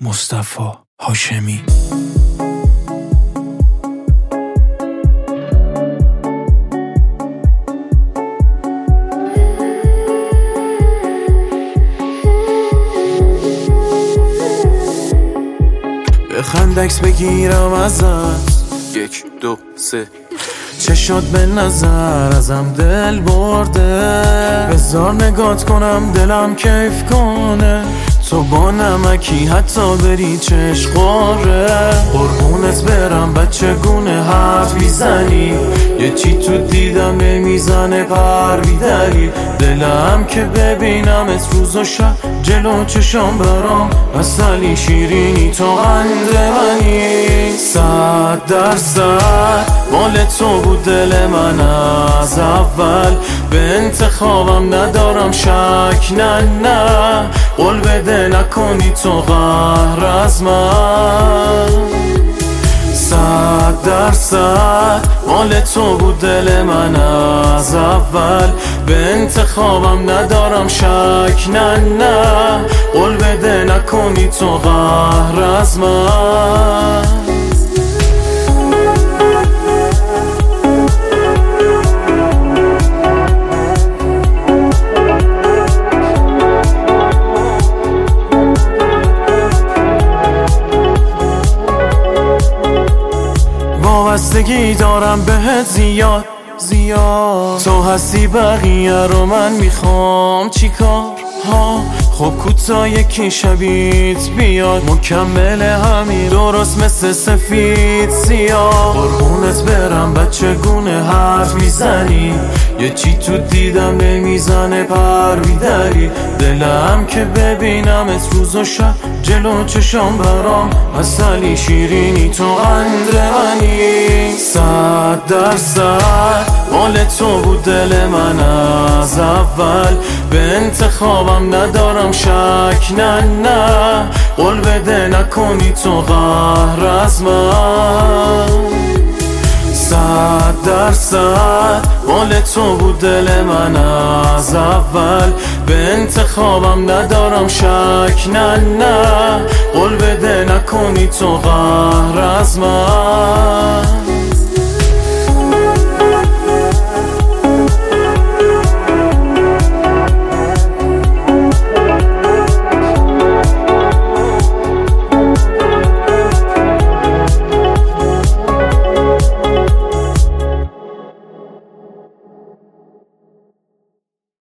مصطفی هاشمی. بخند عکس بگیرم ازت، 1 2 3 چشات به نظر ازم دل برده، بذار نگات کنم دلم کیف کنه، تو با نمکی حتی بری چشقاره، قربونت برم بچه گونه حرف میزنی، یه چی تو دیدم نمیزنه پر بیدری، دلم که ببینمت روز و شب جلو چشام برام اصلی شیرینی تو قند منی، 100% مال تو بود دل من از اول، به انتخابم ندارم شک، نه قول بده نکنی تو قهر از من، 100% مال تو بود دل من از اول، به انتخابم ندارم شک، نه قول بده نکنی تو قهر از من. وابستگی دارم بهت زیاد تو هستی بقیه رو من میخوام چیکار ها، خب کوتا یکی شبیت بیاد مکمل همین درست مثل سفید سیاه، قربونت برم بچه گونه حرف میزنی، یه چی تو دیدم نمیزنه پر بیدری، دلم که ببینمت روز و شب جلو چشام برام اصلی شیرینی تو قند منی، 100% مال تو بود دل من از اول، به انتخابم ندارم شک، نه قول بده نکنی تو قهر از من، 100% مال تو بود دل من از اول، به انتخابم ندارم شک، نه قول بده نکنی تو قهر از من.